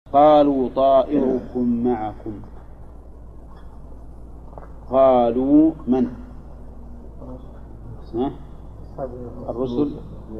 قالوا طائركم معكم. قالوا من؟ الرسل؟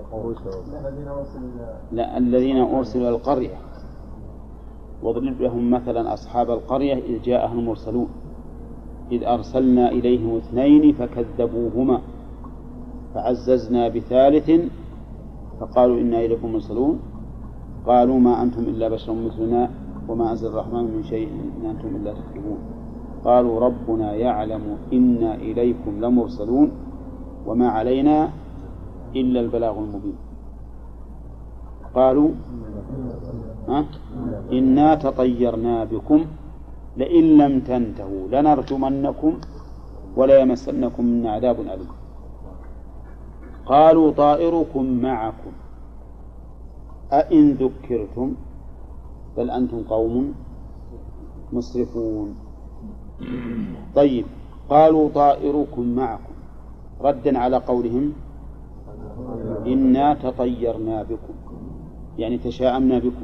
لا، الذين أرسلوا إلى القرية. واضرب لهم مثلا أصحاب القرية إذ جاءهم المرسلون إذ أرسلنا إليهم 2 فكذبوهما فعززنا ب3 فقالوا إنا إليكم مرسلون قالوا ما أنتم إلا بشر مثلنا وما أنزل الرحمن من شيء إن أنتم إلا تكذبون قالوا ربنا يعلم إنا إليكم لمرسلون وما علينا إلا البلاغ المبين. قالوا إنا تطيرنا بكم لئن لم تنتهوا لنرجمنكم ولا يمسنكم منا عذاب أليم. قالوا طائركم معكم أئن ذكرتم بل أنتم قوم مسرفون. طيب، قالوا طائركم معكم ردا على قولهم إنا تطيرنا بكم، يعني تشاءمنا بكم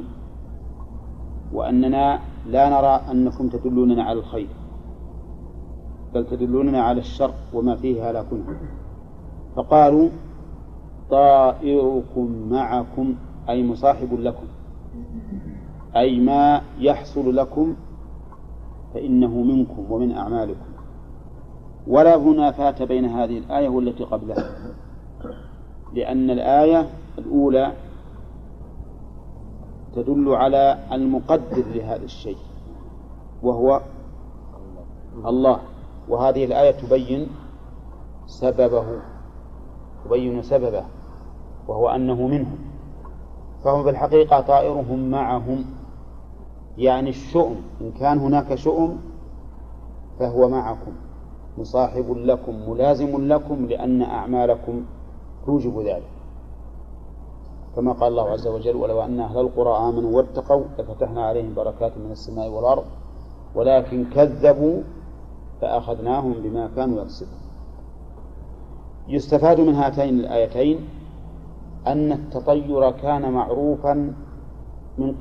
وأننا لا نرى أنكم تدلوننا على الخير بل تدلوننا على الشر وما فيه هلاكنا. فقالوا طائركم معكم أي مصاحب لكم، أي ما يحصل لكم فإنه منكم ومن أعمالكم. ولا منافاة بين هذه الآية والتي قبلها، لأن الآية الأولى تدل على المقدر لهذا الشيء وهو الله، وهذه الآية تبين سببه وهو أنه منهم. فهم في الحقيقة طائرهم معهم، يعني الشؤم إن كان هناك شؤم فهو معكم مصاحب لكم ملازم لكم لأن أعمالكم توجب ذلك، كما قال الله عز وجل ولو أن أهل القرى آمنوا واتقوا لفتحنا عليهم بركات من السماء والأرض ولكن كذبوا فأخذناهم بما كانوا يكسبون. يستفاد من هاتين الآيتين أن التطير كان معروفا من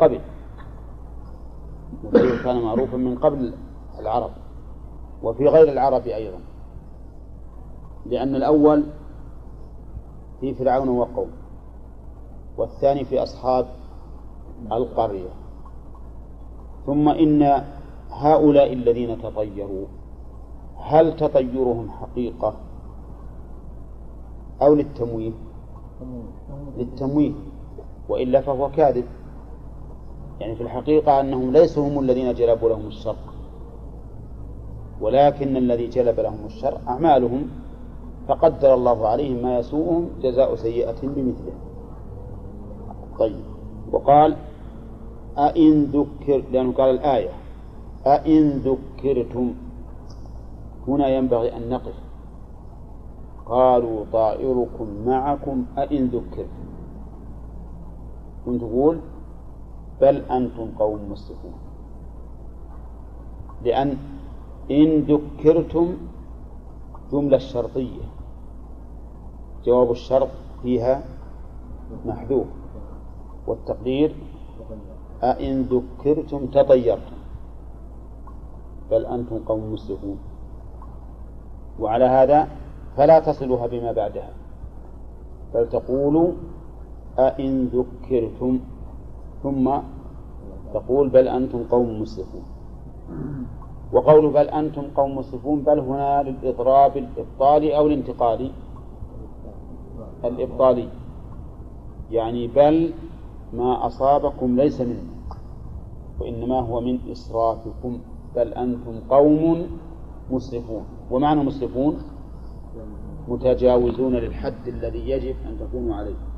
قبل العرب وفي غير العرب أيضا، لأن الأول في فرعون وقوم والثاني في أصحاب القرية. ثم إن هؤلاء الذين تطيروا هل تطيرهم حقيقة أو للتمويه؟ للتمويه، وإلا فهو كاذب. يعني في الحقيقة أنهم ليسوا هم الذين جلبوا لهم الشر، ولكن الذي جلب لهم الشر أعمالهم فقدر الله عليهم ما يسوءهم جزاء سيئة بمثله. طيب، وقال أئن ذكر، لأنه قال الآية أئن ذكرتم، هنا ينبغي أن نقف. قالوا طائركم معكم أئن ذكرتم، كنت تقول بل أنتم قوم مسرفون، لأن إن ذكرتم جملة شرطية جواب الشرط فيها محذوف، والتقدير أئن ذكرتم تطيرتم بل أنتم قوم مسرفون. وعلى هذا فلا تصلها بما بعدها بل تقولوا أئن ذكرتم ثم تقول بل أنتم قوم مسرفون. وقول بل أنتم قوم مسرفون بل هنا للإضراب الإبطالي أو الانتقالي؟ الإبطالي، يعني بل ما أصابكم ليس منه وإنما هو من إسرافكم، بل أنتم قوم مسرفون. ومعنى مسرفون متجاوزون للحد الذي يجب أن تكونوا عليه.